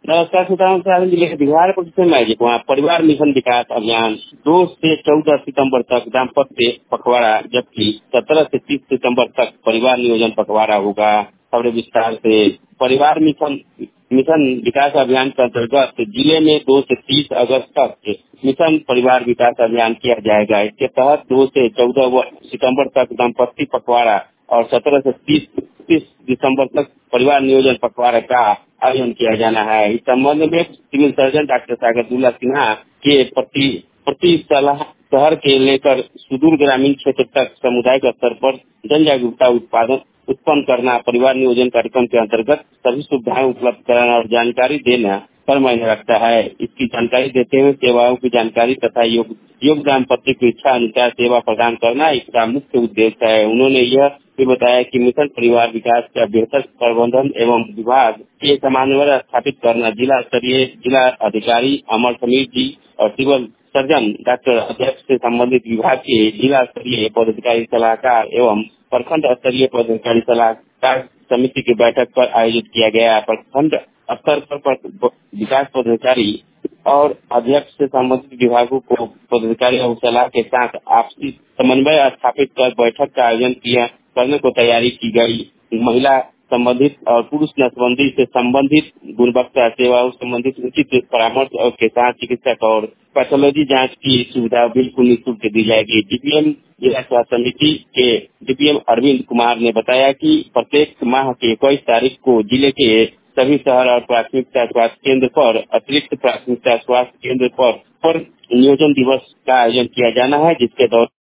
नमस्कार सीताराम साहब जिले के बिहार में वहाँ परिवार मिशन विकास अभियान 2 से 14 सितंबर तक दाम्पत्य पखवाड़ा, जबकि 17 से 30 सितंबर तक परिवार नियोजन पखवाड़ा होगा। खबरें विस्तार से। परिवार मिशन विकास अभियान के अंतर्गत जिले में 2 से 30 अगस्त तक मिशन परिवार विकास अभियान किया जाएगा। इसके तहत 2 से 14 सितंबर तक दाम्पत्य पखवाड़ा और 17 से 30 दिसंबर तक परिवार नियोजन पखवाड़ा का आयोजन किया जाना है। इस संबंध में सिविल सर्जन डॉक्टर सागरदुल्ला सिन्हा के प्रति सलाह शहर के लेकर सुदूर ग्रामीण क्षेत्र तक सामुदायिक स्तर पर जन जागरूकता उत्पन्न करना परिवार नियोजन कार्यक्रम के अंतर्गत सभी सुविधाएं उपलब्ध कराना और जानकारी देना पर मायने रखता है। इसकी जानकारी देते हुए सेवाओं की जानकारी तथा योग दाम्पत्य की इच्छा अनुसार सेवा प्रदान करना इसका मुख्य उद्देश्य है। उन्होंने यह भी बताया कि मिशन परिवार विकास का बेहतर प्रबंधन एवं विभाग के समन्वय स्थापित करना जिला अधिकारी अमर समीर जी और सिविल सर्जन डॉक्टर अध्यक्ष से संबंधित विभाग के जिला स्तरीय पदाधिकारी सलाहकार एवं प्रखंड स्तरीय पदाधिकारी सलाहकार समिति की बैठक पर आयोजित किया गया। प्रखंड स्तर पर विकास पदाधिकारी और अध्यक्ष से संबंधित विभागों को पदाधिकारी और सलाह के साथ आपसी समन्वय स्थापित कर बैठक का आयोजन करने को तैयारी की गई। महिला संबंधित और पुरुष नसबंदी से संबंधित गुणवत्ता सेवाओं संबंधित उचित परामर्श और के साथ चिकित्सक और पैथोलॉजी जांच की सुविधा बिल्कुल निःशुल्क दी जाएगी। डीपीएम जिला स्वास्थ्य समिति के डीपीएम अरविंद कुमार ने बताया कि प्रत्येक माह के 21 तारीख को जिले के सभी शहर और प्राथमिकता स्वास्थ्य केंद्र पर अतिरिक्त प्राथमिकता स्वास्थ्य केंद्र पर नियोजन दिवस का आयोजन किया जाना है, जिसके दौरान